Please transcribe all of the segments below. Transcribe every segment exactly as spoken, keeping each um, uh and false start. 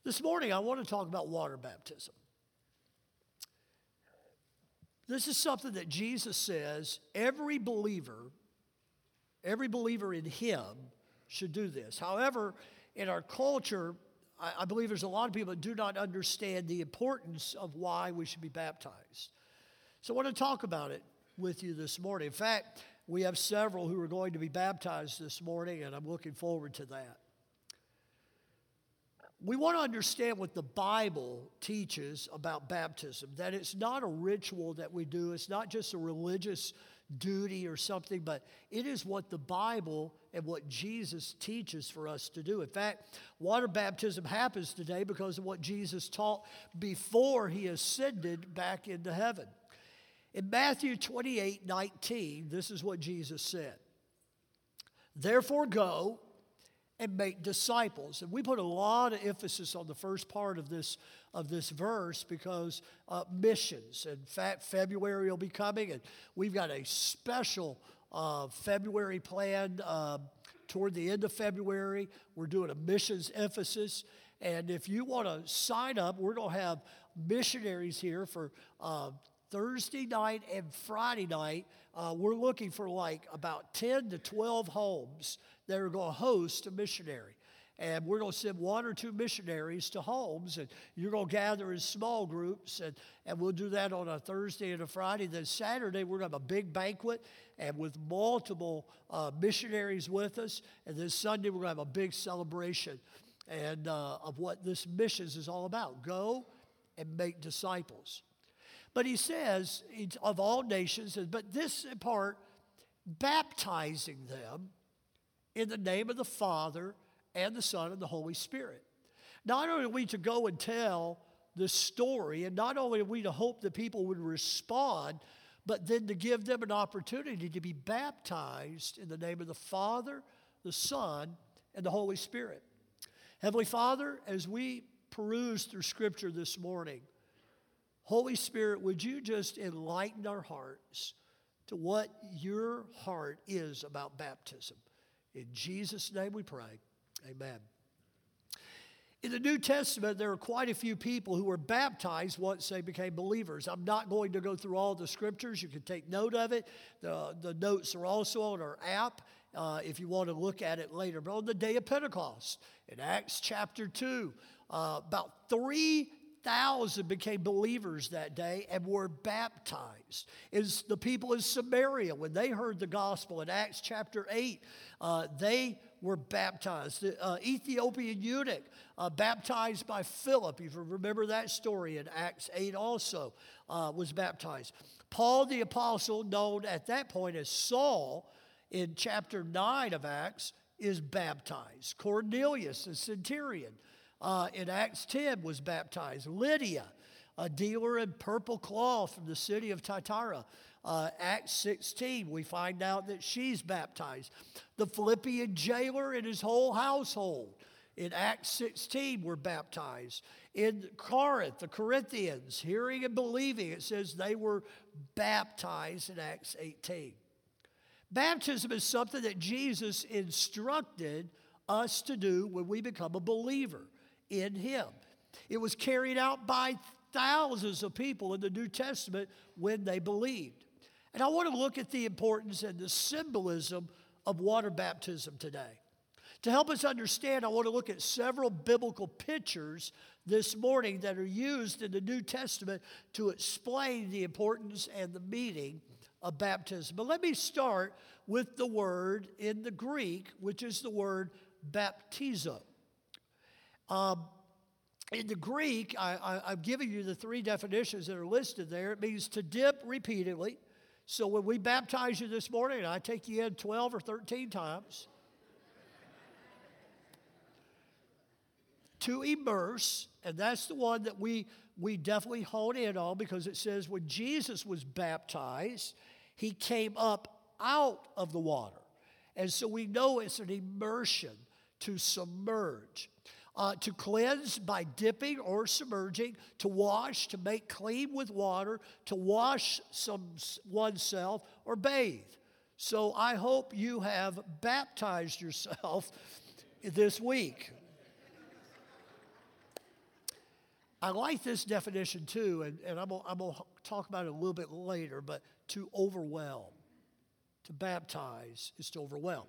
This morning, I want to talk about water baptism. This is something that Jesus says every believer, every believer in Him should do this. However, in our culture, I, I believe there's a lot of people that do not understand the importance of why we should be baptized. So I want to talk about it with you this morning. In fact, we have several who are going to be baptized this morning, and I'm looking forward to that. We want to understand what the Bible teaches about baptism, that it's not a ritual that we do. It's not just a religious duty or something, but it is what the Bible and what Jesus teaches for us to do. In fact, water baptism happens today because of what Jesus taught before He ascended back into heaven. In Matthew twenty-eight nineteen, this is what Jesus said. Therefore go and make disciples. And we put a lot of emphasis on the first part of this of this verse because uh, missions. In fact, February will be coming, and we've got a special uh, February planned uh, toward the end of February. We're doing a missions emphasis. And if you want to sign up, we're going to have missionaries here for uh, Thursday night and Friday night. Uh, we're looking for like about ten to twelve homes that are going to host a missionary. And we're going to send one or two missionaries to homes, and you're going to gather in small groups, and, and we'll do that on a Thursday and a Friday. Then Saturday, we're going to have a big banquet, and with multiple uh, missionaries with us. And then Sunday, we're going to have a big celebration and uh, of what this missions is all about. Go and make disciples. But he says, of all nations, but this part, baptizing them in the name of the Father and the Son and the Holy Spirit. Not only are we to go and tell the story, and not only are we to hope that people would respond, but then to give them an opportunity to be baptized in the name of the Father, the Son, and the Holy Spirit. Heavenly Father, as we peruse through Scripture this morning, Holy Spirit, would you just enlighten our hearts to what your heart is about baptism? In Jesus' name we pray. Amen. In the New Testament, there are quite a few people who were baptized once they became believers. I'm not going to go through all the scriptures. You can take note of it. The, the notes are also on our app uh, if you want to look at it later. But on the day of Pentecost, in Acts chapter two, uh, about three thousand became believers that day and were baptized. Is the people in Samaria, when they heard the gospel in Acts chapter eight, uh, they were baptized. The uh, Ethiopian eunuch, uh, baptized by Philip, if you remember that story in Acts eight also, uh, was baptized. Paul the apostle, known at that point as Saul, in chapter nine of Acts, is baptized. Cornelius, the centurion, Uh, in Acts ten was baptized. Lydia, a dealer in purple cloth from the city of Thyatira. Uh, Acts sixteen, we find out that she's baptized. The Philippian jailer and his whole household in Acts sixteen were baptized. In Corinth, the Corinthians, hearing and believing, it says they were baptized in Acts eighteen. Baptism is something that Jesus instructed us to do when we become a believer in Him. It was carried out by thousands of people in the New Testament when they believed. And I want to look at the importance and the symbolism of water baptism today. To help us understand, I want to look at several biblical pictures this morning that are used in the New Testament to explain the importance and the meaning of baptism. But let me start with the word in the Greek, which is the word baptizo. Um, in the Greek, I, I, I'm giving you the three definitions that are listed there. It means to dip repeatedly. So when we baptize you this morning, and I take you in twelve or thirteen times, to immerse, and that's the one that we, we definitely hone in on because it says when Jesus was baptized, He came up out of the water. And so we know it's an immersion, to submerge. Uh, to cleanse by dipping or submerging, to wash, to make clean with water, to wash some oneself, or bathe. So I hope you have baptized yourself this week. I like this definition too, and, and I'm, I'm going to talk about it a little bit later, but to overwhelm, to baptize is to overwhelm.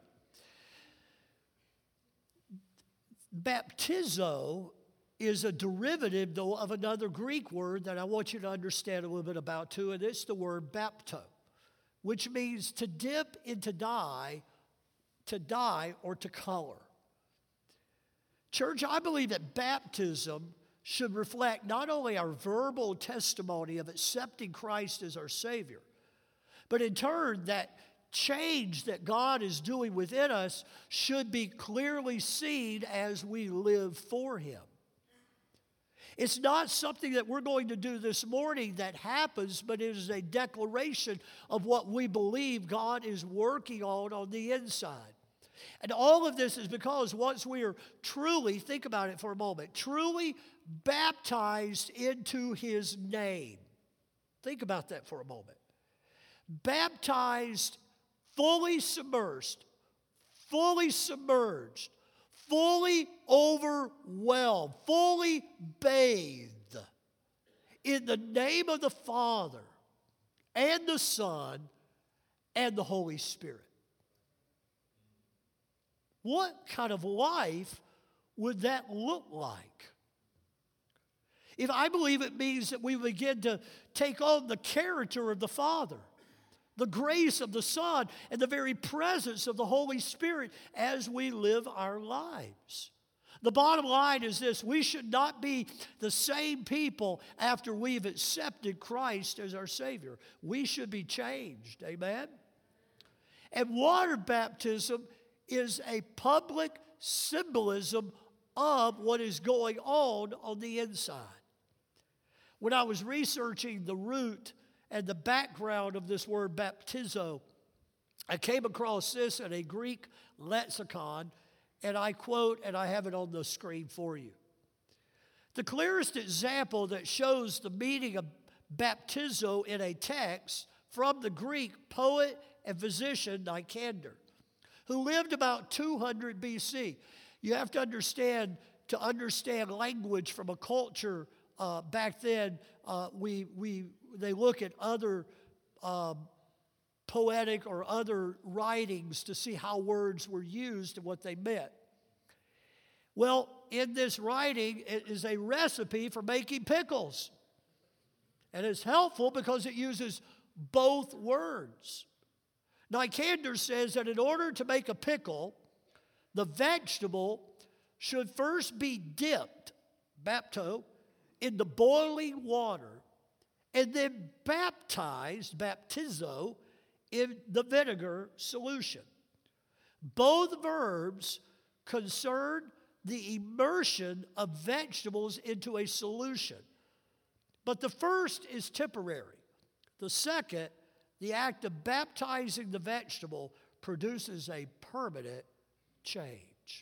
Baptizo is a derivative, though, of another Greek word that I want you to understand a little bit about too, and it's the word bapto, which means to dip into dye, to dye or to color. Church, I believe that baptism should reflect not only our verbal testimony of accepting Christ as our Savior, but in turn, that change that God is doing within us should be clearly seen as we live for Him. It's not something that we're going to do this morning that happens, but it is a declaration of what we believe God is working on on the inside. And all of this is because once we are truly, think about it for a moment, truly baptized into His name. Think about that for a moment. Baptized, fully submersed, fully submerged, fully overwhelmed, fully bathed in the name of the Father and the Son and the Holy Spirit. What kind of life would that look like? If I believe it means that we begin to take on the character of the Father, the grace of the Son, and the very presence of the Holy Spirit as we live our lives. The bottom line is this: we should not be the same people after we've accepted Christ as our Savior. We should be changed, amen? And water baptism is a public symbolism of what is going on on the inside. When I was researching the root and the background of this word baptizo, I came across this in a Greek lexicon, and I quote, and I have it on the screen for you. The clearest example that shows the meaning of baptizo in a text from the Greek poet and physician Nicander, who lived about two hundred B C. You have to understand, to understand language from a culture uh, back then, uh, we, we, they look at other um, poetic or other writings to see how words were used and what they meant. Well, in this writing, it is a recipe for making pickles. And it's helpful because it uses both words. Nicander says that in order to make a pickle, the vegetable should first be dipped, bapto, in the boiling water, and then baptized, baptizo, in the vinegar solution. Both verbs concern the immersion of vegetables into a solution. But the first is temporary. The second, the act of baptizing the vegetable, produces a permanent change.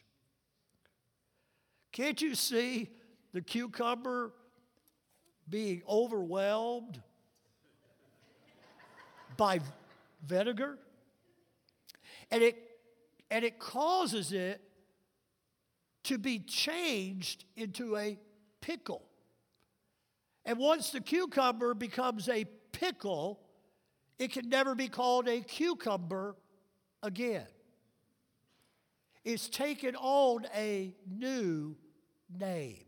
Can't you see the cucumber being overwhelmed by vinegar? And it, and it causes it to be changed into a pickle. And once the cucumber becomes a pickle, it can never be called a cucumber again. It's taken on a new name.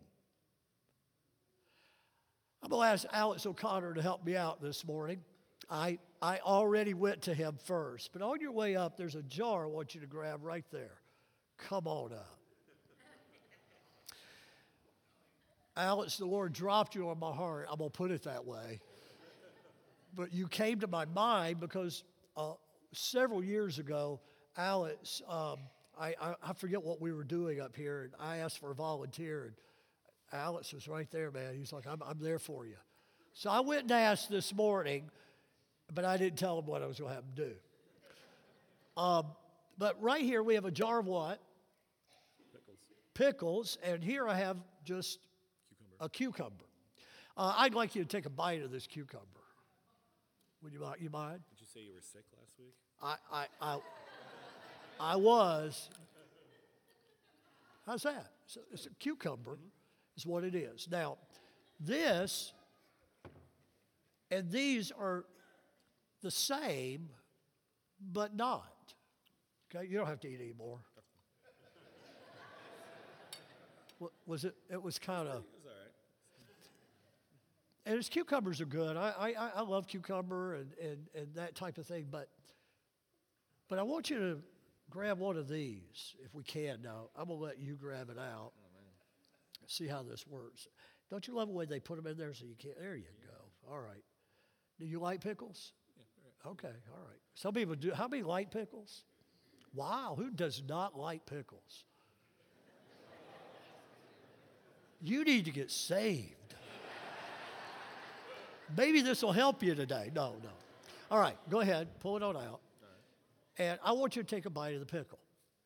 I'm going to ask Alex O'Connor to help me out this morning. I, I already went to him first, but on your way up, there's a jar I want you to grab right there. Come on up. Alex, the Lord dropped you on my heart. I'm going to put it that way. But you came to my mind because uh, several years ago, Alex, um, I, I, I forget what we were doing up here, and I asked for a volunteer, and Alex was right there, man. He's like, I'm, I'm there for you. So I went and asked this morning, but I didn't tell him what I was going to have him do. Um, but right here we have a jar of what? Pickles. Pickles, and here I have just cucumber. a cucumber. Uh, I'd like you to take a bite of this cucumber. Would you, you mind? Did you say you were sick last week? I, I, I, I was. How's that? It's a, it's a cucumber, mm-hmm. is what it is. Now, This and these are the same, but not. Okay, you don't have to eat anymore. What was it? It was kind of. It was all right. And his cucumbers are good. I, I, I love cucumber and, and, and that type of thing. But, but I want you to grab one of these if we can now. I'm going to let you grab it out. Oh, man. See how this works. Don't you love the way they put them in there so you can't? There you go. All right. Do you like pickles? Yeah, Okay, all right. Some people do. How many like pickles? Wow, who does not like pickles? You need to get saved. Maybe this will help you today. No, no. All right, go ahead, pull it on out. All right. And I want you to take a bite of the pickle.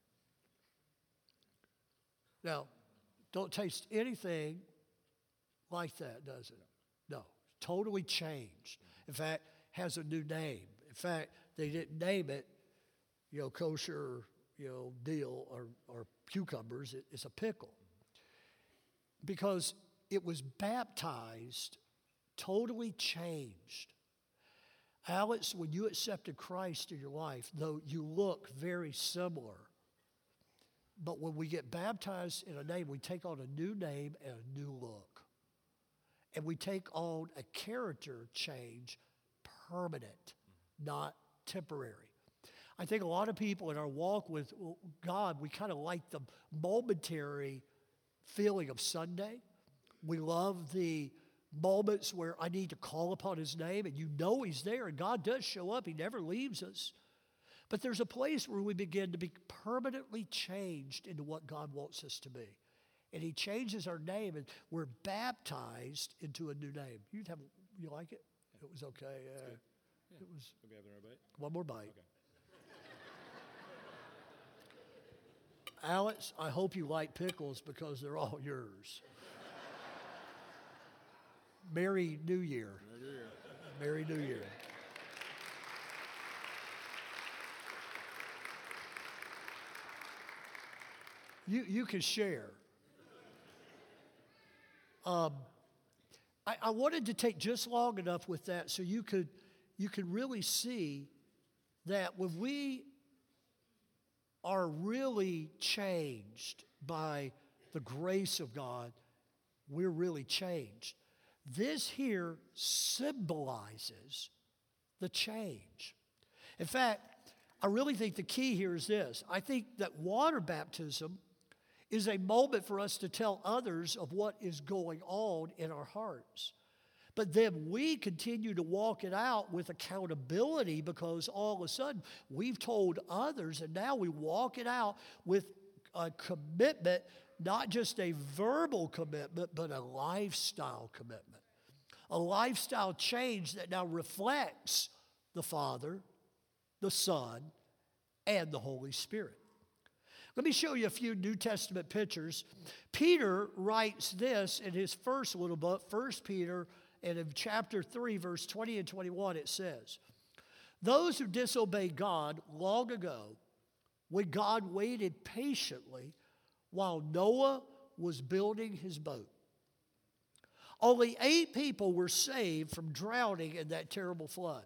Now, don't taste anything like that, does it? No, totally changed. In fact, has a new name. In fact, they didn't name it, you know, kosher, you know, deal or, or cucumbers. It, it's a pickle. Because it was baptized, totally changed. Alex, when you accepted Christ in your life, though you look very similar, but when we get baptized in a name, we take on a new name and a new look. And we take on a character change, permanent, not temporary. I think a lot of people in our walk with God, we kind of like the momentary feeling of Sunday. We love the moments where I need to call upon his name and you know he's there and God does show up. He never leaves us. But there's a place where we begin to be permanently changed into what God wants us to be. And he changes our name and we're baptized into a new name. You have, you like it? It was okay. Uh, Yeah. It was Maybe have another bite? one more bite. Okay. Alex, I hope you like pickles because they're all yours. Merry New Year. Merry New Year. Merry New Year. You, you can share. Um, I, I wanted to take just long enough with that so you could, you could really see that when we are really changed by the grace of God, we're really changed. This here symbolizes the change. In fact, I really think the key here is this. I think that water baptism is a moment for us to tell others of what is going on in our hearts. But then we continue to walk it out with accountability because all of a sudden we've told others and now we walk it out with a commitment, not just a verbal commitment, but a lifestyle commitment. A lifestyle change that now reflects the Father, the Son, and the Holy Spirit. Let me show you a few New Testament pictures. Peter writes this in his first little book, First Peter, and in chapter three, verse twenty and twenty-one, it says, "Those who disobeyed God long ago, when God waited patiently while Noah was building his boat. Only eight people were saved from drowning in that terrible flood.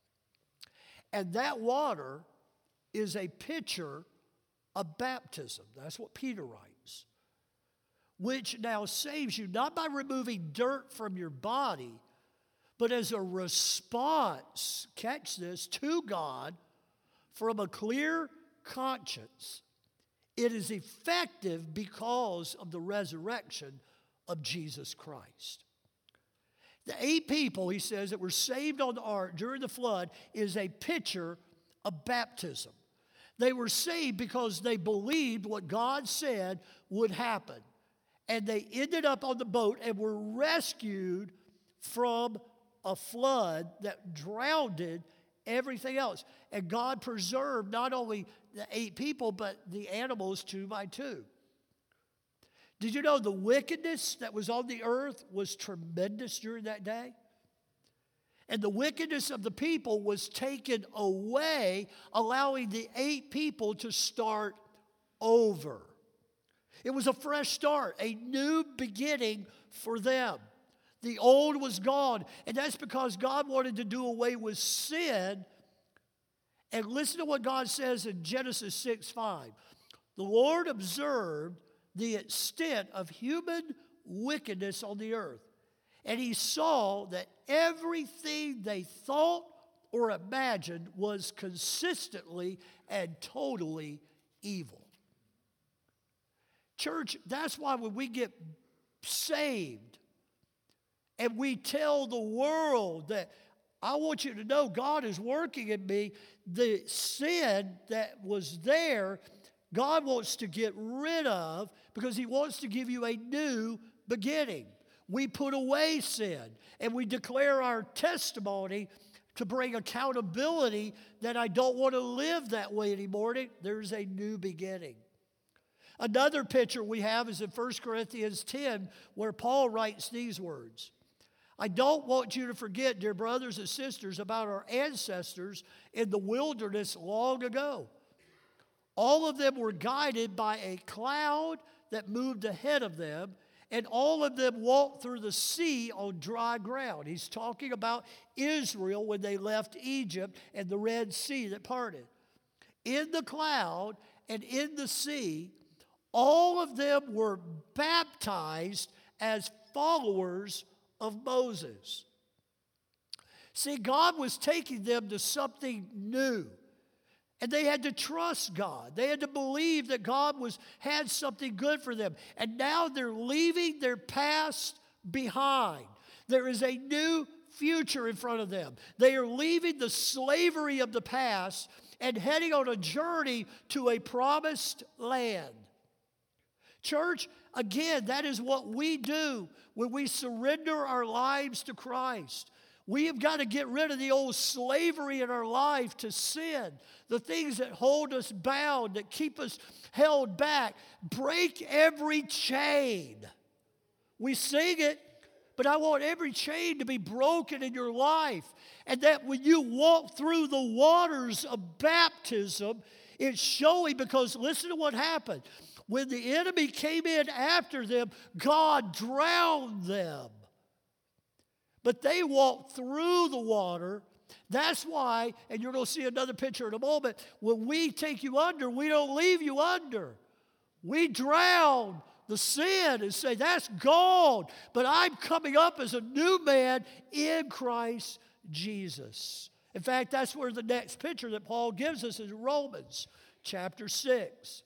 And that water is a picture of baptism." That's what Peter writes. "Which now saves you not by removing dirt from your body, but as a response," catch this, "to God from a clear conscience. It is effective because of the resurrection of Jesus Christ." The eight people, he says, that were saved on the ark during the flood is a picture of baptism. They were saved because they believed what God said would happen. And they ended up on the boat and were rescued from a flood that drowned everything else. And God preserved not only the eight people, but the animals two by two. Did you know the wickedness that was on the earth was tremendous during that day? And the wickedness of the people was taken away, allowing the eight people to start over. It was a fresh start, a new beginning for them. The old was gone. And that's because God wanted to do away with sin. And listen to what God says in Genesis six five. The Lord observed the extent of human wickedness on the earth. And he saw that everything they thought or imagined was consistently and totally evil. Church, that's why when we get saved and we tell the world that I want you to know God is working in me, the sin that was there, God wants to get rid of because he wants to give you a new beginning. We put away sin and we declare our testimony to bring accountability that I don't want to live that way anymore. There's a new beginning. Another picture we have is in First Corinthians ten, where Paul writes these words. I don't want you to forget, dear brothers and sisters, about our ancestors in the wilderness long ago. All of them were guided by a cloud that moved ahead of them, and all of them walked through the sea on dry ground. He's talking about Israel when they left Egypt and the Red Sea that parted. In the cloud and in the sea, all of them were baptized as followers of Moses. See, God was taking them to something new. And they had to trust God. They had to believe that God was had something good for them. And now they're leaving their past behind. There is a new future in front of them. They are leaving the slavery of the past and heading on a journey to a promised land. Church, again, that is what we do when we surrender our lives to Christ. We have got to get rid of the old slavery in our life to sin, the things that hold us bound, that keep us held back. Break every chain. We sing it, but I want every chain to be broken in your life. And that when you walk through the waters of baptism, it's showing, because listen to what happened. When the enemy came in after them, God drowned them. But they walked through the water. That's why, and you're going to see another picture in a moment, when we take you under, we don't leave you under. We drown the sin and say, that's gone. But I'm coming up as a new man in Christ Jesus. In fact, that's where the next picture that Paul gives us is Romans chapter six.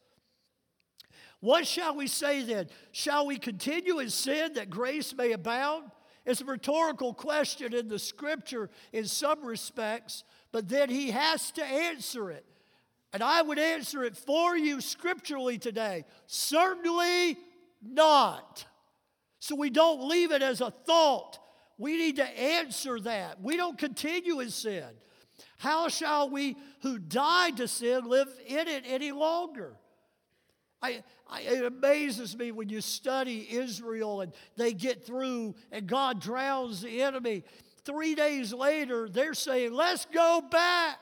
What shall we say then? Shall we continue in sin that grace may abound? It's a rhetorical question in the Scripture in some respects, but then he has to answer it. And I would answer it for you scripturally today. Certainly not. So we don't leave it as a thought. We need to answer that. We don't continue in sin. How shall we who died to sin live in it any longer? I, I, it amazes me when you study Israel and they get through and God drowns the enemy. Three days later, they're saying, let's go back.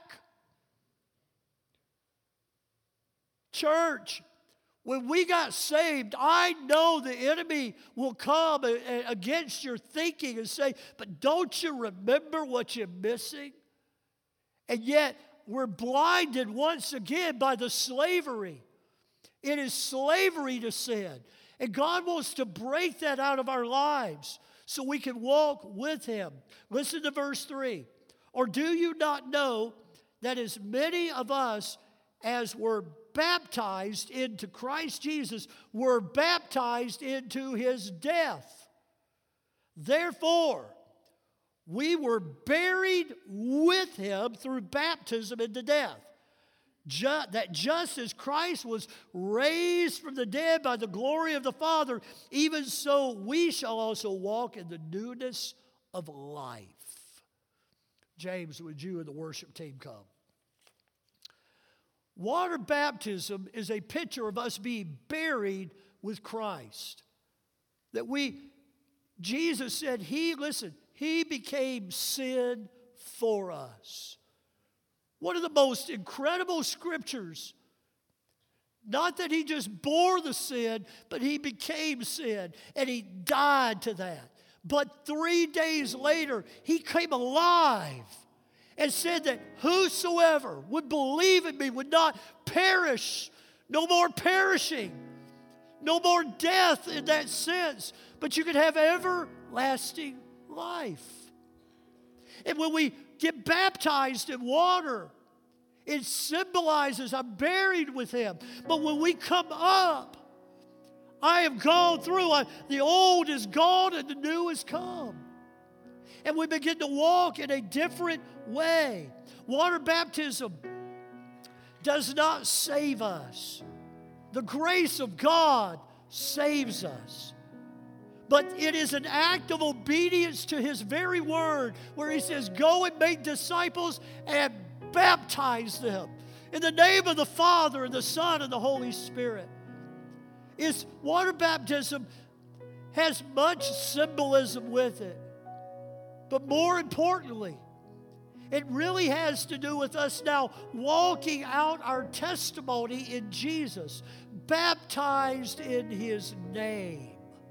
Church, when we got saved, I know the enemy will come against your thinking and say, but don't you remember what you're missing? And yet, we're blinded once again by the slavery. It is slavery to sin. And God wants to break that out of our lives so we can walk with Him. Listen to verse three. Or do you not know that as many of us as were baptized into Christ Jesus were baptized into His death? Therefore, we were buried with Him through baptism into death. Just, that just as Christ was raised from the dead by the glory of the Father, even so we shall also walk in the newness of life. James, would you and the worship team come? Water baptism is a picture of us being buried with Christ. That we, Jesus said, He, listen, He became sin for us. One of the most incredible scriptures. Not that He just bore the sin, but He became sin, and He died to that. But three days later, he came alive and said that whosoever would believe in me would not perish. No more perishing. No more death in that sense. But you could have everlasting life. And when we get baptized in water, it symbolizes I'm buried with him. But when we come up, I have gone through. I, the old is gone and the new has come. And we begin to walk in a different way. Water baptism does not save us. The grace of God saves us. But it is an act of obedience to his very word, where he says, go and make disciples and baptize them in the name of the Father and the Son and the Holy Spirit. Is water baptism has much symbolism with it. But more importantly, it really has to do with us now walking out our testimony in Jesus, baptized in his name.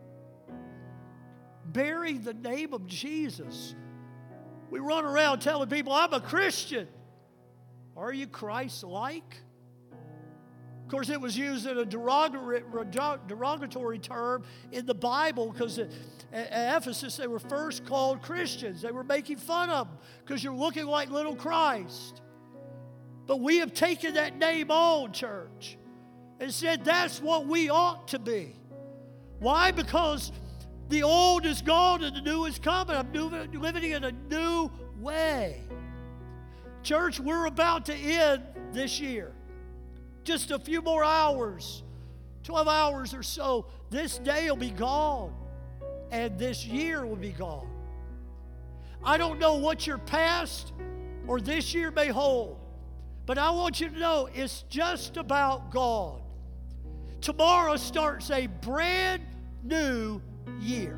Bearing the name of Jesus. We run around telling people, I'm a Christian. Are you Christ-like? Of course, it was used in a derogatory term in the Bible because at Ephesus, they were first called Christians. They were making fun of them because you're looking like little Christ. But we have taken that name on, church, and said that's what we ought to be. Why? Because the old is gone and the new is coming. I'm living in a new way. Church, we're about to end this year. Just a few more hours, twelve hours or so. This day will be gone, and this year will be gone. I don't know what your past or this year may hold, but I want you to know it's just about gone. Tomorrow starts a brand new year.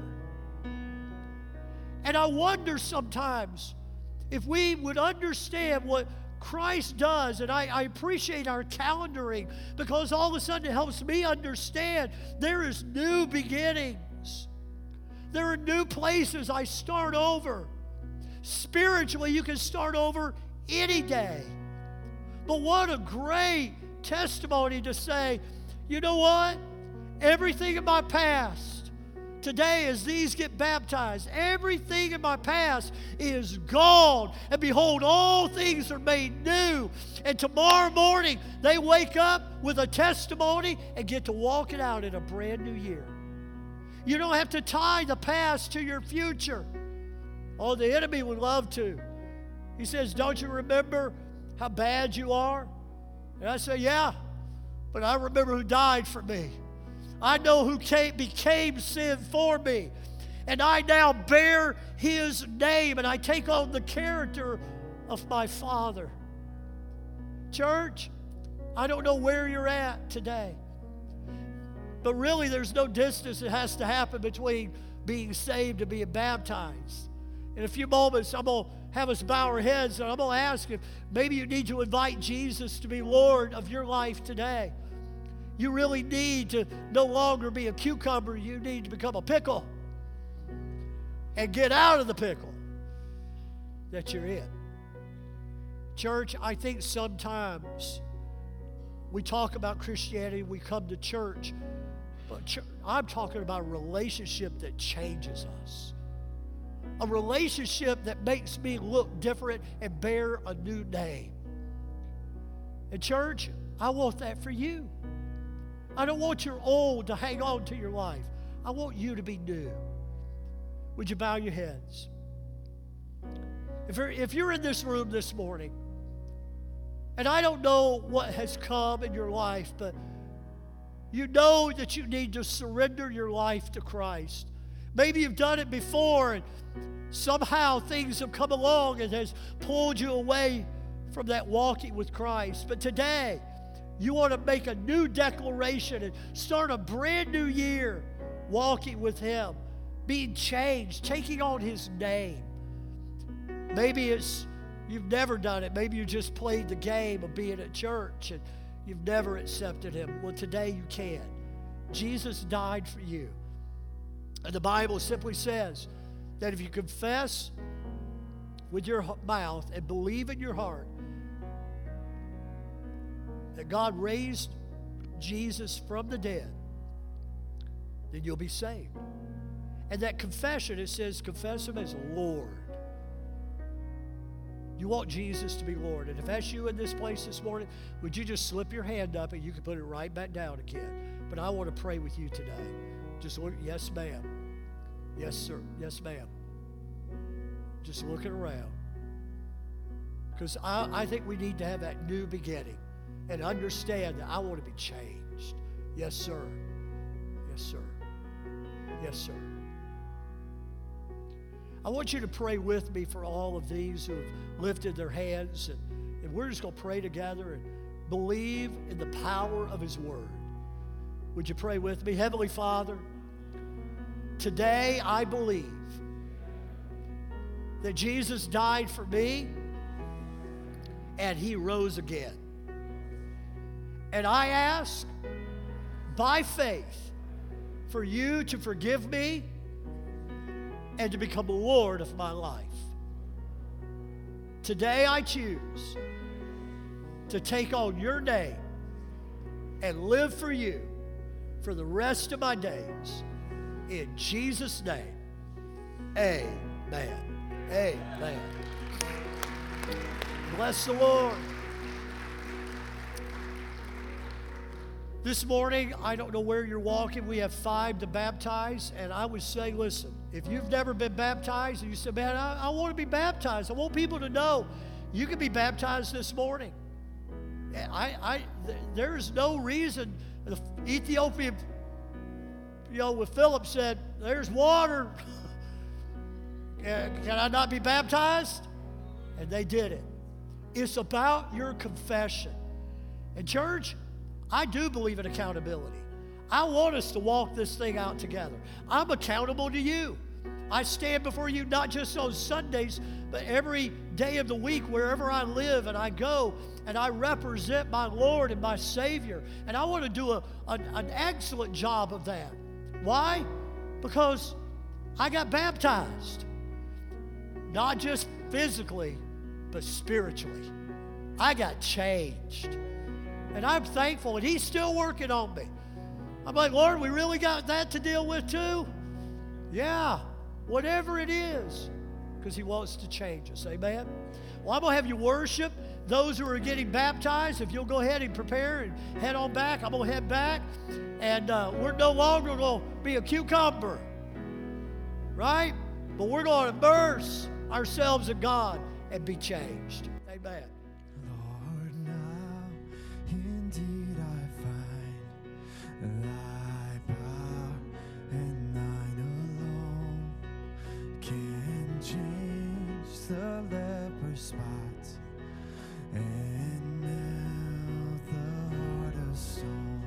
And I wonder sometimes if we would understand what Christ does, and I, I appreciate our calendaring because all of a sudden it helps me understand there is new beginnings. There are new places I start over. Spiritually, you can start over any day. But what a great testimony to say, you know what? Everything in my past, today, as these get baptized, everything in my past is gone. And behold, all things are made new. And tomorrow morning, they wake up with a testimony and get to walk it out in a brand new year. You don't have to tie the past to your future. Oh, the enemy would love to. He says, don't you remember how bad you are? And I say, yeah, but I remember who died for me. I know who came, became sin for me. And I now bear his name, and I take on the character of my Father. Church, I don't know where you're at today. But really, there's no distance that has to happen between being saved and being baptized. In a few moments, I'm going to have us bow our heads, and I'm going to ask if maybe you need to invite Jesus to be Lord of your life today. You really need to no longer be a cucumber. You need to become a pickle and get out of the pickle that you're in. Church, I think sometimes we talk about Christianity, we come to church, but ch- I'm talking about a relationship that changes us. A relationship that makes me look different and bear a new name. And church, I want that for you. I don't want your old to hang on to your life. I want you to be new. Would you bow your heads? If you're, if you're in this room this morning, and I don't know what has come in your life, but you know that you need to surrender your life to Christ. Maybe you've done it before, and somehow things have come along and has pulled you away from that walking with Christ. But today, you want to make a new declaration and start a brand new year walking with Him, being changed, taking on His name. Maybe it's you've never done it. Maybe you just played the game of being at church and you've never accepted Him. Well, today you can. Jesus died for you. And the Bible simply says that if you confess with your mouth and believe in your heart that God raised Jesus from the dead, then you'll be saved. And that confession, it says, confess Him as Lord. You want Jesus to be Lord. And if that's you in this place this morning, would you just slip your hand up and you can put it right back down again. But I want to pray with you today. Just look, yes, ma'am. Yes, sir. Yes, ma'am. Just looking around. Because I, I think we need to have that new beginning and understand that I want to be changed. Yes, sir. Yes, sir. Yes, sir. I want you to pray with me for all of these who have lifted their hands. And, and we're just going to pray together and believe in the power of His Word. Would you pray with me? Heavenly Father, today I believe that Jesus died for me and He rose again. And I ask by faith for you to forgive me and to become Lord of my life. Today I choose to take on your name and live for you for the rest of my days. In Jesus' name, amen. Amen. Bless the Lord. This morning, I don't know where you're walking. We have five to baptize. And I would say, listen, if you've never been baptized and you say, man, I, I want to be baptized. I want people to know you can be baptized this morning. I, I, there is no reason. The Ethiopian, you know, with Philip said, there's water. Can I not be baptized? And they did it. It's about your confession. And church, I do believe in accountability. I want us to walk this thing out together. I'm accountable to you. I stand before you not just on Sundays, but every day of the week, wherever I live and I go, and I represent my Lord and my Savior. And I want to do a, a, an excellent job of that. Why? Because I got baptized. Not just physically, but spiritually. I got changed. And I'm thankful, and He's still working on me. I'm like, Lord, we really got that to deal with too? Yeah, whatever it is, because He wants to change us. Amen? Well, I'm going to have you worship. Those who are getting baptized, if you'll go ahead and prepare and head on back, I'm going to head back. And uh, we're no longer going to be a cucumber, right? But we're going to immerse ourselves in God and be changed. Amen. Lord, now indeed I find Thy power and Thine alone can change the leper's spot and melt the heart of stone.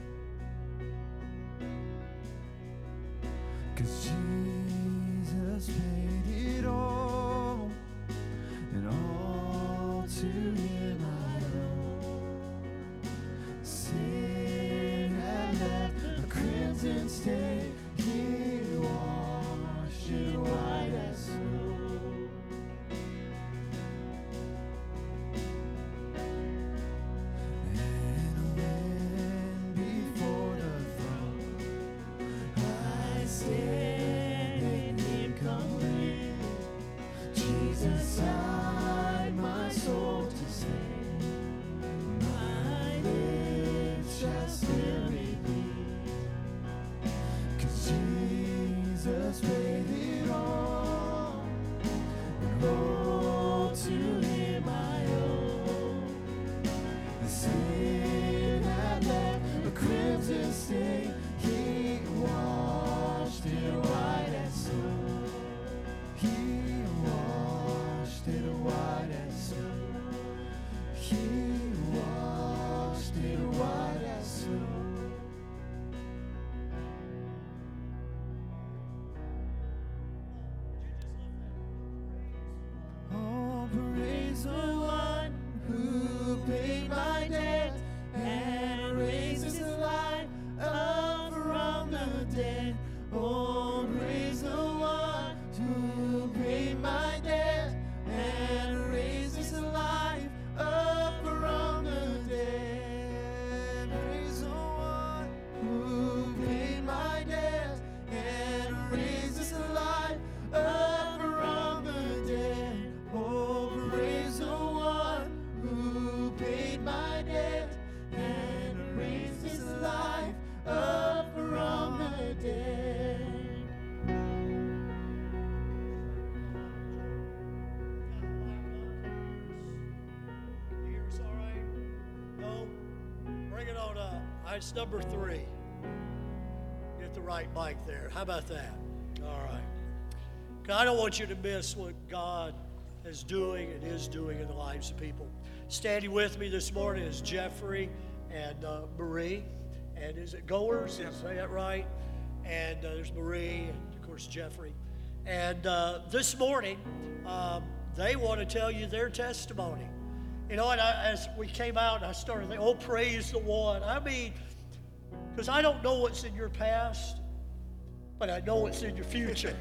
'Cause Jesus paid it all, and all to Him I owe. Sin had left a crimson stain, He washed it white as snow. And when before the throne I stand in Him complete, Jesus died my soul to save. My lips shall still repeat, 'cause Jesus paid it all, and all to Him I owe. The sin had left a crimson stain, He washed it white as snow. He washed it white as snow. He washed it white as snow. right, it's number three. Get the right mic there. How about that? All right. 'Cause I don't want you to miss what God is doing and is doing in the lives of people. Standing with me this morning is Jeffrey and uh, Marie. And is it Goers? Did I say that right? And uh, there's Marie and, of course, Jeffrey. And uh, this morning, um, they want to tell you their testimony. You know, and I, as we came out, and I started thinking, oh, praise the one. I mean, because I don't know what's in your past, but I know what's in your future.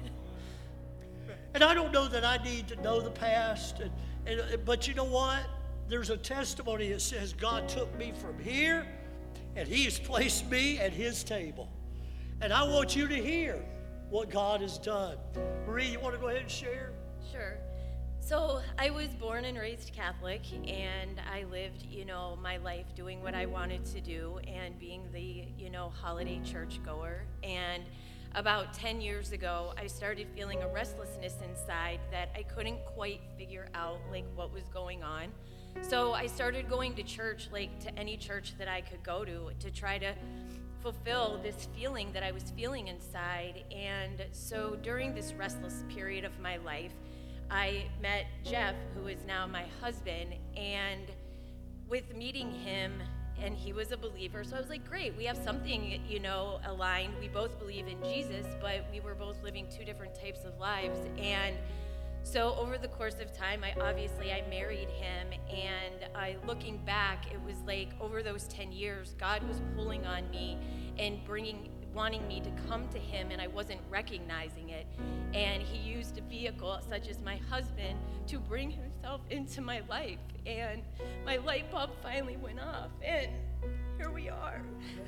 And I don't know that I need to know the past. And, and, but you know what? There's a testimony that says God took me from here, and He's placed me at His table. And I want you to hear what God has done. Marie, you want to go ahead and share? Sure. So I was born and raised Catholic, and I lived, you know, my life doing what I wanted to do and being the, you know, holiday churchgoer. And about ten years ago, I started feeling a restlessness inside that I couldn't quite figure out, like, what was going on. So I started going to church, like, to any church that I could go to, to try to fulfill this feeling that I was feeling inside. And so during this restless period of my life, I met Jeff, who is now my husband, and with meeting him, and he was a believer, so I was like, great, we have something, you know, aligned. We both believe in Jesus, but we were both living two different types of lives. And so over the course of time, I obviously, I married him, and I, looking back, it was like over those ten years, God was pulling on me and bringing wanting me to come to him, and I wasn't recognizing it. And he used a vehicle such as my husband to bring himself into my life. And my light bulb finally went off, and here we are.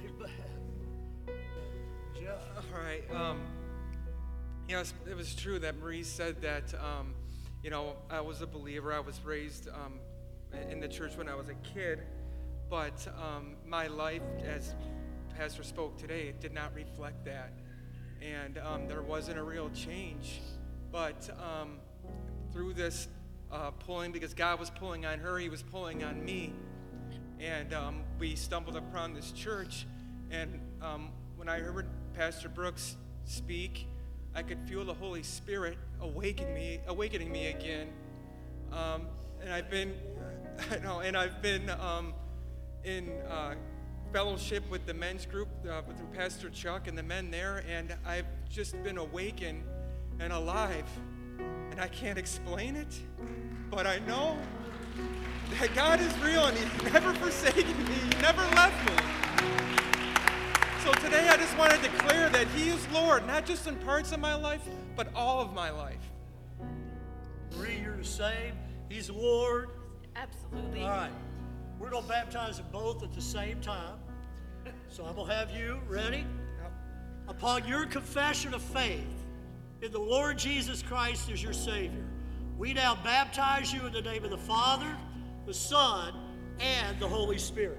Jeff? All right. Um, you know, it was true that Marie said that, um, you know, I was a believer. I was raised um, in the church when I was a kid. But um, my life, as Pastor spoke today, it did not reflect that, and um, there wasn't a real change. But um, through this uh, pulling, because God was pulling on her, He was pulling on me, and um, we stumbled upon this church. And um, when I heard Pastor Brooks speak, I could feel the Holy Spirit awakening me, awakening me again. Um, and I've been, I know, and I've been um, in. Uh, fellowship with the men's group uh, through Pastor Chuck and the men there, and I've just been awakened and alive, and I can't explain it, but I know that God is real, and He's never forsaken me. He never left me. So today I just want to declare that He is Lord, not just in parts of my life, but all of my life. Marie, you're the same. He's Lord. Absolutely. All right. We're going to baptize them both at the same time. So I'm going to have you ready. Yep. Upon your confession of faith in the Lord Jesus Christ as your Savior, we now baptize you in the name of the Father, the Son, and the Holy Spirit.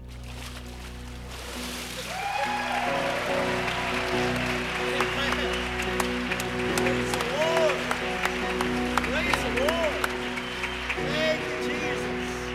Praise the Lord. Praise the Lord. Thank you, Jesus.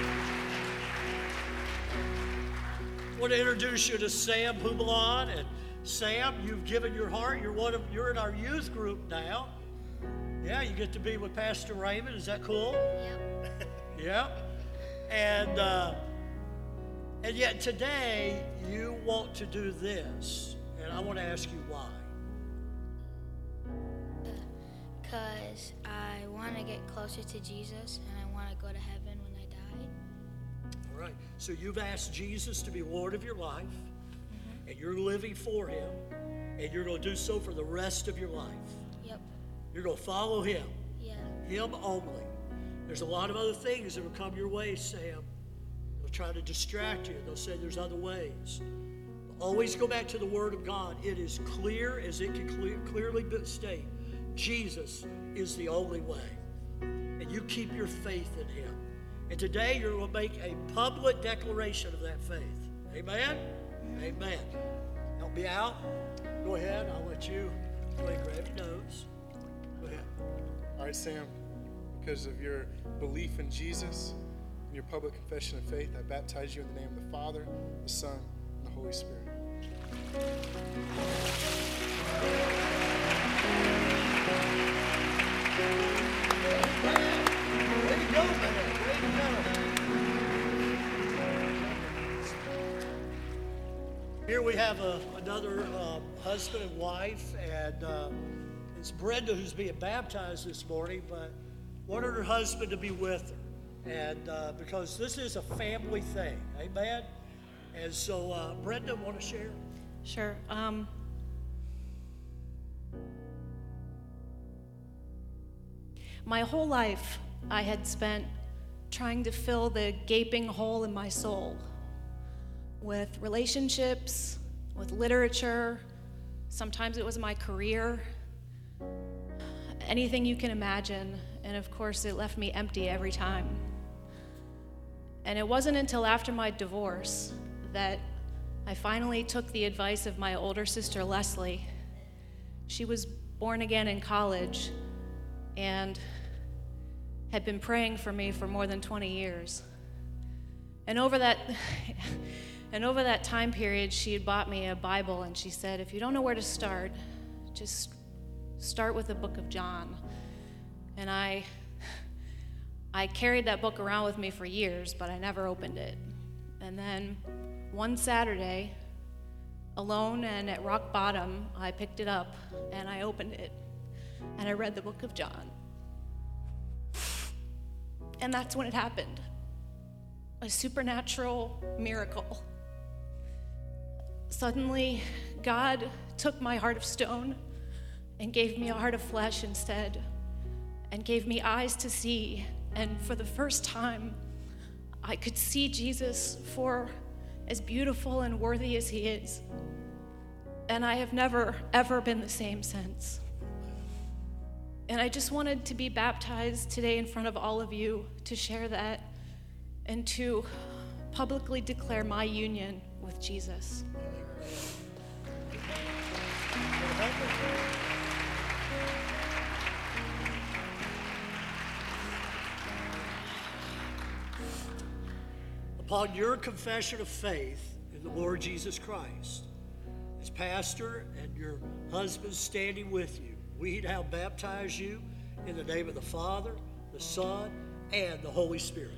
I want to introduce you to Sam Humalon. And Sam, you've given your heart. You're one of you're in our youth group now. Yeah, you get to be with Pastor Raymond. Is that cool? Yep. Yeah. And uh, and yet today you want to do this, and I want to ask you why. Because I want to get closer to Jesus, and I want to go to heaven when I die. All right. So you've asked Jesus to be Lord of your life, Mm-hmm. and you're living for Him, and you're going to do so for the rest of your life. Yep. You're going to follow Him, Yeah. Him only. There's a lot of other things that will come your way, Sam. They'll try to distract you. They'll say there's other ways. Always go back to the Word of God. It is clear as it can clear, clearly state. Jesus is the only way. And you keep your faith in Him. And today you're going to make a public declaration of that faith. Amen? Amen. Help me out. Go ahead. I'll let you go ahead and grab your notes. Go ahead. All right, Sam, because of your belief in Jesus and your public confession of faith, I baptize you in the name of the Father, the Son, and the Holy Spirit. Way to go, man. Way to go. Here we have a, another uh, husband and wife, and uh, it's Brenda who's being baptized this morning, but wanted her husband to be with her, and uh, because this is a family thing, amen? And so, uh, Brenda, want to share? Sure. Um, my whole life, I had spent trying to fill the gaping hole in my soul with relationships, with literature. Sometimes it was my career, anything you can imagine. And of course, it left me empty every time. And it wasn't until after my divorce that I finally took the advice of my older sister, Leslie. She was born again in college and had been praying for me for more than twenty years. And over that, and over that time period, she had bought me a Bible, and she said, if you don't know where to start, just start with the book of John. And I, I carried that book around with me for years, but I never opened it. And then one Saturday, alone and at rock bottom, I picked it up and I opened it and I read the book of John. And that's when it happened. A supernatural miracle. Suddenly, God took my heart of stone and gave me a heart of flesh instead, and gave me eyes to see. And for the first time, I could see Jesus for as beautiful and worthy as he is. And I have never, ever been the same since. And I just wanted to be baptized today in front of all of you to share that and to publicly declare my union with Jesus. Upon your confession of faith in the Lord Jesus Christ, as pastor and your husband standing with you, we now baptize you in the name of the Father, the Son, and the Holy Spirit.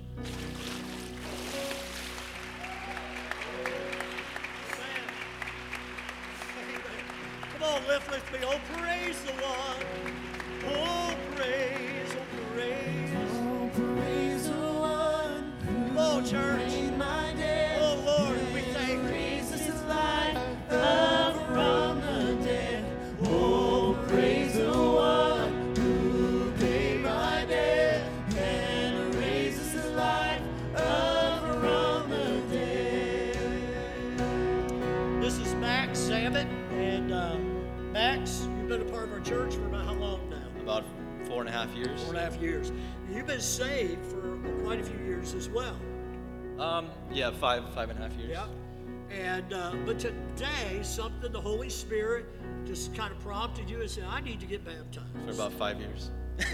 Come on, lift with me. Oh, praise the one. Oh, praise, oh, praise. Oh, praise the one who Come on, church. made my day. Oh, Lord, we thank you. Raises his life up from the dead. Oh, praise the one who paid my debt and raises his life up from the dead. This is Max Samet, and uh, Max, you've been a part of our church for about how long now? About four and a half years. Four and a half years. You've been saved for quite a few years as well. Um, yeah, five, five and a half years. Yeah. And uh, but today, something the Holy Spirit just kind of prompted you and said, "I need to get baptized." For about five years.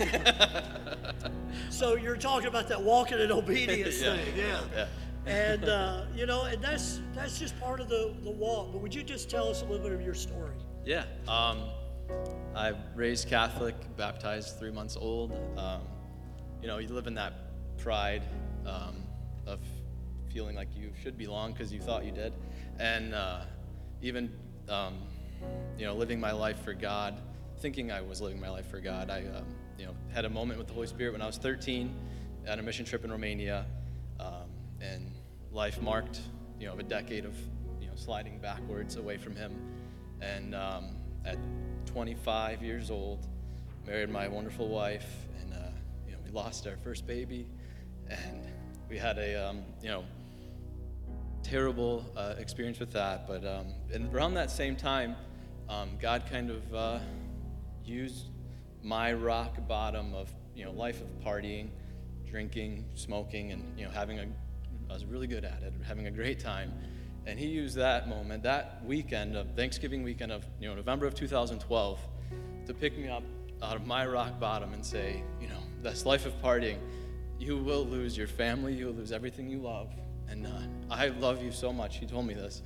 So you're talking about that walking in obedience Yeah. thing, yeah. Yeah. And uh, you know, and that's that's just part of the the walk. But would you just tell us a little bit of your story? Yeah. Um, I raised Catholic, baptized three months old. Um, you know, you live in that pride um, of feeling like you should belong because you thought you did, and uh, even um, you know, living my life for God, thinking I was living my life for God. I um, you know, had a moment with the Holy Spirit when I was thirteen on a mission trip in Romania, um, and life marked, you know, a decade of, you know, sliding backwards away from Him. And um, at twenty-five years old, married my wonderful wife, and uh, you know, we lost our first baby, and we had a um, you know, terrible uh, experience with that. But um, and around that same time, um, God kind of uh, used my rock bottom of, you know, life of partying, drinking, smoking, and, you know, having a, I was really good at it, having a great time. And He used that moment, that weekend of Thanksgiving weekend of, you know, November of two thousand twelve, to pick me up out of my rock bottom and say, you know, this life of partying, you will lose your family, you will lose everything you love. And uh, I love you so much. He told me this,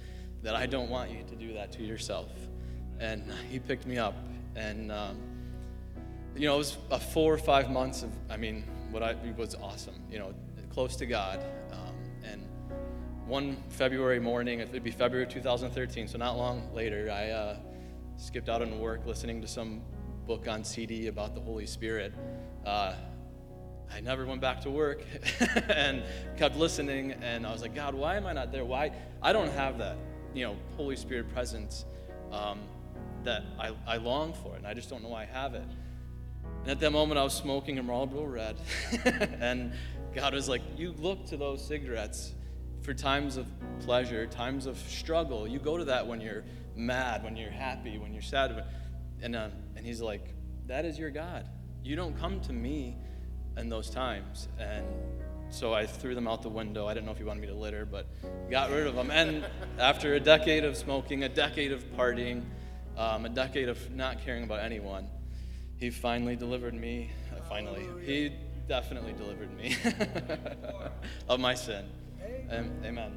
that I don't want you to do that to yourself. And he picked me up, and um, you know, it was a four or five months of, I mean, what I it was awesome, you know, close to God. Um, and one February morning, it'd be February two thousand thirteen, so not long later, I uh, skipped out on work listening to some book on C D about the Holy Spirit. Uh, I never went back to work and kept listening, and I was like, God, why am I not there? Why? I don't have that, you know, Holy Spirit presence um, that I, I long for, and I just don't know why I have it. And at that moment, I was smoking a Marlboro Red, and God was like, you look to those cigarettes for times of pleasure, times of struggle. You go to that when you're mad, when you're happy, when you're sad. And, uh, and he's like, that is your God. You don't come to me in those times. And so I threw them out the window. I didn't know if he wanted me to litter, but got rid of them. And after a decade of smoking, a decade of partying, um, a decade of not caring about anyone, he finally delivered me. Uh, finally, he definitely delivered me of my sin. Um, amen.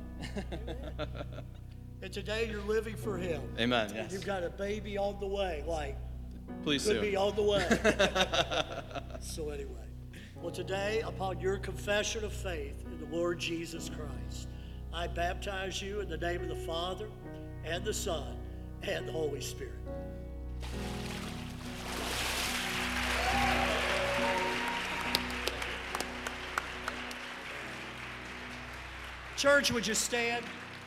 And today you're living for him. Amen. And yes. you've got a baby on the way, like Please could do. be on the way. So anyway, well, today, upon your confession of faith in the Lord Jesus Christ, I baptize you in the name of the Father and the Son and the Holy Spirit. Church, would you stand?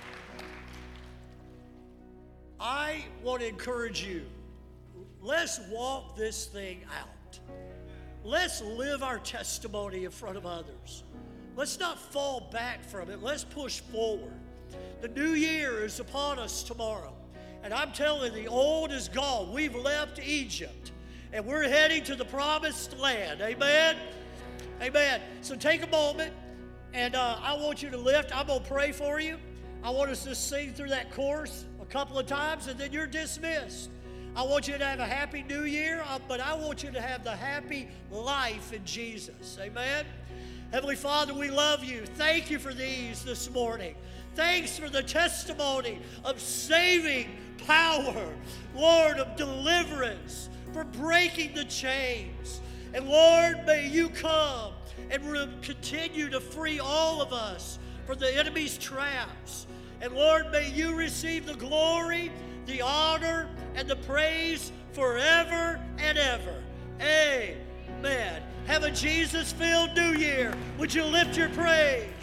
I want to encourage you. Let's walk this thing out. Let's live our testimony in front of others. Let's not fall back from it. Let's push forward. The new year is upon us tomorrow. And I'm telling you, the old is gone. We've left Egypt. And we're heading to the promised land. Amen? Amen. So take a moment. And uh, I want you to lift. I'm going to pray for you. I want us to sing through that chorus a couple of times, and then you're dismissed. I want you to have a happy new year, uh, but I want you to have the happy life in Jesus. Amen? Heavenly Father, we love you. Thank you for these this morning. Thanks for the testimony of saving power, Lord, of deliverance, for breaking the chains. And Lord, may you come and we'll continue to free all of us from the enemy's traps. And Lord, may you receive the glory, the honor, and the praise forever and ever. Amen. Have a Jesus-filled new year. Would you lift your praise?